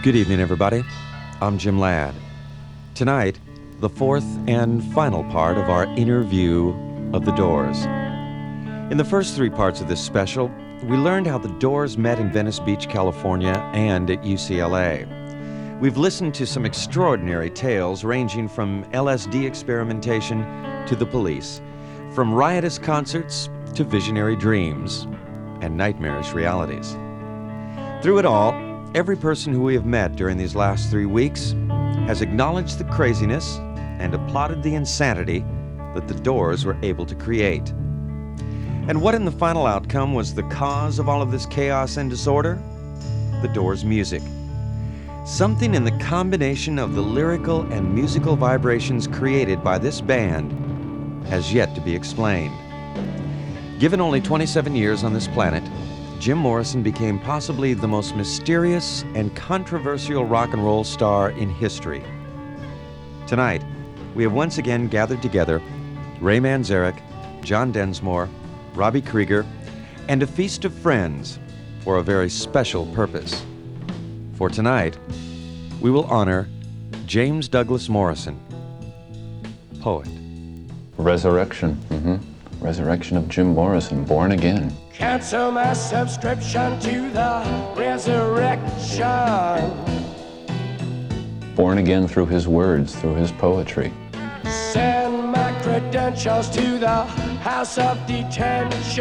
Good evening, everybody. I'm Jim Ladd. Tonight, the fourth and final part of our interview of The Doors. In the first three parts of this special, we learned how The Doors met in Venice Beach, California, and at UCLA. We've listened to some extraordinary tales ranging from LSD experimentation to the police, from riotous concerts to visionary dreams and nightmarish realities. Through it all, every person who we have met during these last 3 weeks has acknowledged the craziness and applauded the insanity that the Doors were able to create. And what in the final outcome was the cause of all of this chaos and disorder? The Doors' music. Something in the combination of the lyrical and musical vibrations created by this band has yet to be explained. Given only 27 years on this planet, Jim Morrison became possibly the most mysterious and controversial rock and roll star in history. Tonight, we have once again gathered together Ray Manzarek, John Densmore, Robbie Krieger, and a feast of friends for a very special purpose. For tonight, we will honor James Douglas Morrison, poet. Resurrection. Resurrection of Jim Morrison, born again. Cancel my subscription to the resurrection. Born again through his words, through his poetry. Send my credentials to the house of detention.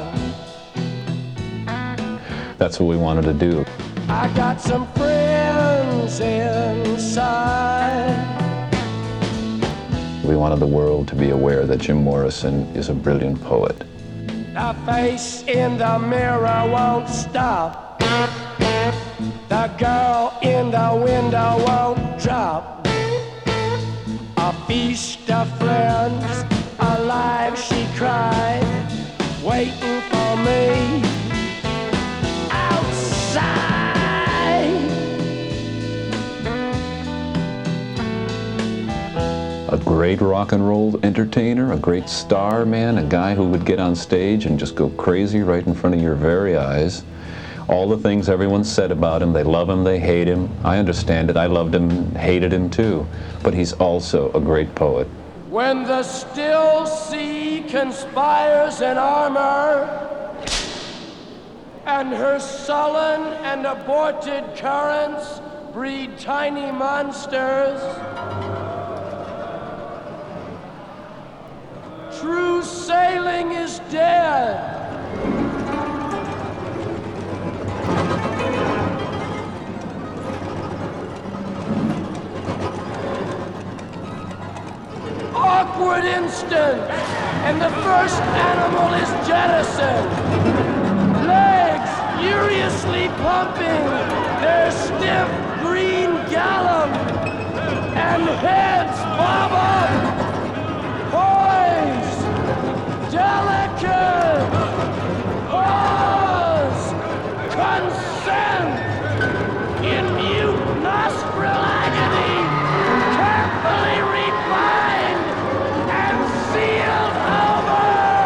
That's what we wanted to do. I got some friends inside. We wanted the world to be aware that Jim Morrison is a brilliant poet. The face in the mirror won't stop. The girl in the window won't drop. A feast of friends, alive she cried, waiting for me outside. A great rock and roll entertainer, a great star man, a guy who would get on stage and just go crazy right in front of your very eyes. All the things everyone said about him, they love him, they hate him. I understand it, I loved him, hated him too. But he's also a great poet. When the still sea conspires in armor, and her sullen and aborted currents breed tiny monsters, true sailing is dead. Awkward instant, and the first animal is jettisoned. Legs furiously pumping their stiff green gallop, and heads bob up, poised, delicate, pause, consent, in mute nostril agony, carefully refined and sealed over.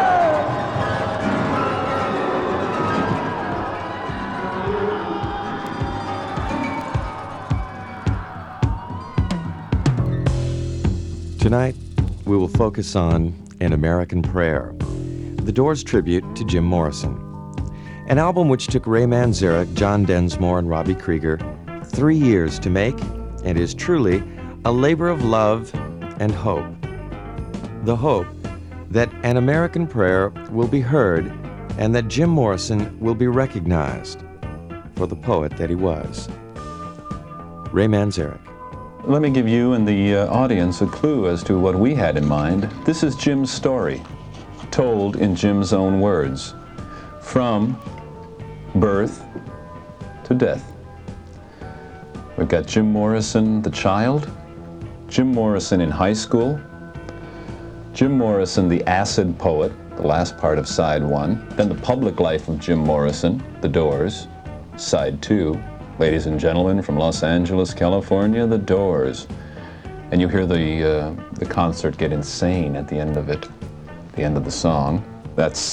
Tonight, we will focus on An American Prayer, The Doors' tribute to Jim Morrison, an album which took Ray Manzarek, John Densmore, and Robbie Krieger 3 years to make and is truly a labor of love and hope. The hope that An American Prayer will be heard and that Jim Morrison will be recognized for the poet that he was. Ray Manzarek. Let me give you and the audience a clue as to what we had in mind. This is Jim's story, told in Jim's own words, from birth to death. We've got Jim Morrison, the child, Jim Morrison in high school, Jim Morrison, the acid poet, the last part of side 1, then the public life of Jim Morrison, The Doors, side 2, ladies and gentlemen, from Los Angeles, California, The Doors. And you hear the concert get insane at the end of it, the end of the song. That's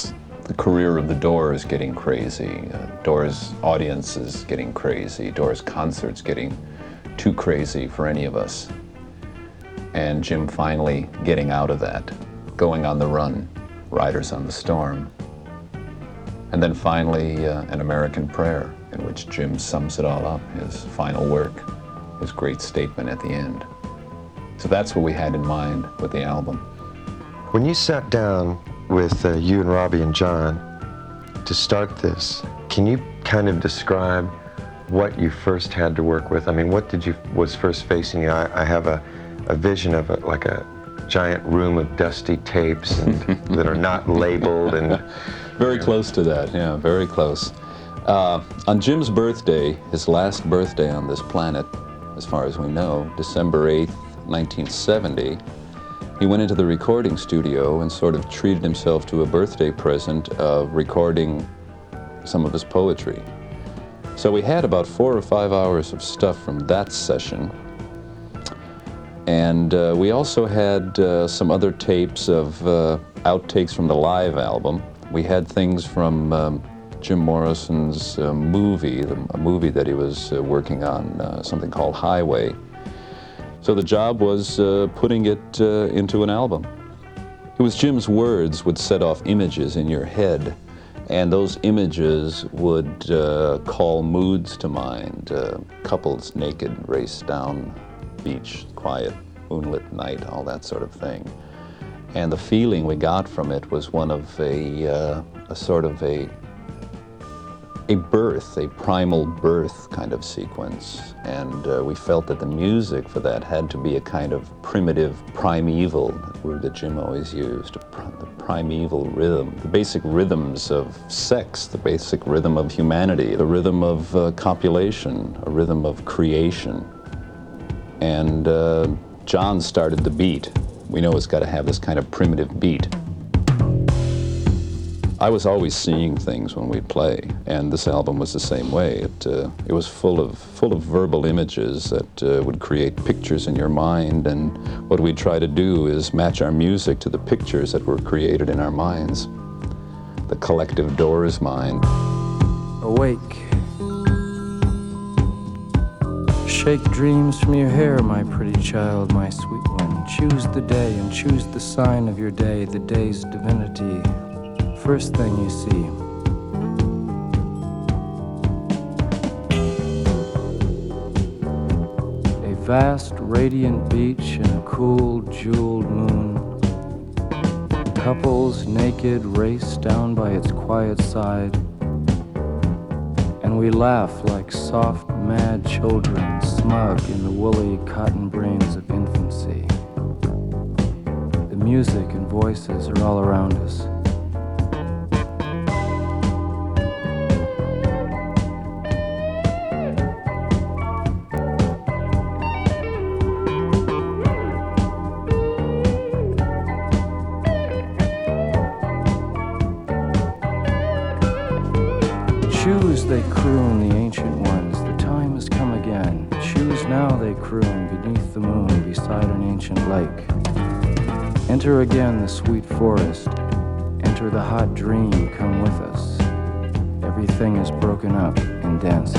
the career of the Doors getting crazy, Doors audiences getting crazy, Doors concerts getting too crazy for any of us. And Jim finally getting out of that, going on the run, Riders on the Storm. And then finally, An American Prayer, in which Jim sums it all up, his final work, his great statement at the end. So that's what we had in mind with the album. When you sat down with you and Robbie and John to start this, can you kind of describe what you first had to work with? I mean, what was first facing you? I have a vision of like a giant room of dusty tapes and that are not labeled and... Very close to that, yeah, very close. On Jim's birthday, his last birthday on this planet, as far as we know, December 8th, 1970, he went into the recording studio and sort of treated himself to a birthday present of recording some of his poetry. So we had about 4 or 5 hours of stuff from that session. And we also had some other tapes of outtakes from the live album. We had things from Jim Morrison's movie, a movie that he was working on, something called Highway. So the job was putting it into an album. It was Jim's words would set off images in your head, and those images would call moods to mind. Couples naked, race down beach, quiet, moonlit night, all that sort of thing. And the feeling we got from it was one of a sort of a birth, a primal birth kind of sequence. And we felt that the music for that had to be a kind of primitive, primeval, that word that Jim always used, the primeval rhythm, the basic rhythms of sex, the basic rhythm of humanity, the rhythm of copulation, a rhythm of creation. And John started the beat. We know it's got to have this kind of primitive beat. I was always seeing things when we'd play, and this album was the same way. It was full of verbal images that would create pictures in your mind, and what we'd try to do is match our music to the pictures that were created in our minds. The collective Doors mind. Awake. Shake dreams from your hair, my pretty child, my sweet one. Choose the day and choose the sign of your day, the day's divinity. First thing you see. A vast, radiant beach and a cool, jeweled moon. Couples naked race down by its quiet side. And we laugh like soft, mad children, smug in the woolly cotton brains of infancy. The music and voices are all around us. Choose, they croon, the ancient ones, the time has come again. Choose now, they croon, beneath the moon, beside an ancient lake. Enter again the sweet forest, enter the hot dream, come with us. Everything is broken up in dances.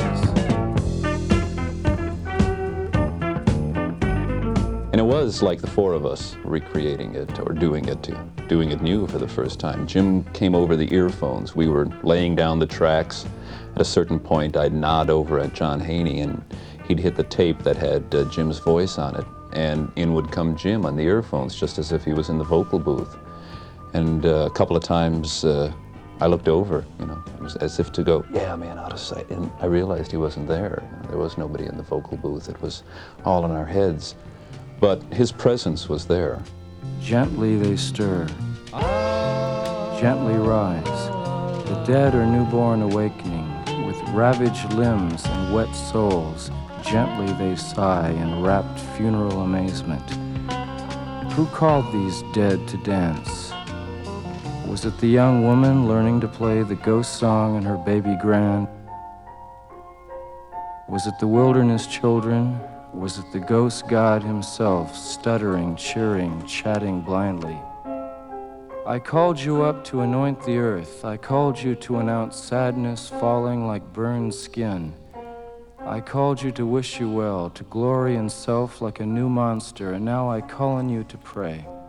And it was like the four of us recreating it or doing it new for the first time. Jim came over the earphones. We were laying down the tracks. At a certain point, I'd nod over at John Haney, and he'd hit the tape that had Jim's voice on it, and in would come Jim on the earphones, just as if he was in the vocal booth. And a couple of times, I looked over, it was as if to go, yeah, man, out of sight. And I realized he wasn't there. There was nobody in the vocal booth. It was all in our heads. But his presence was there. Gently they stir, gently rise, the dead or newborn awakening, with ravaged limbs and wet souls, gently they sigh in rapt funeral amazement. Who called these dead to dance? Was it the young woman learning to play the ghost song in her baby grand? Was it the wilderness children? Was it the ghost god himself, stuttering, cheering, chatting blindly? I called you up to anoint the earth. I called you to announce sadness falling like burned skin. I called you to wish you well, to glory in self like a new monster, and now I call on you to pray.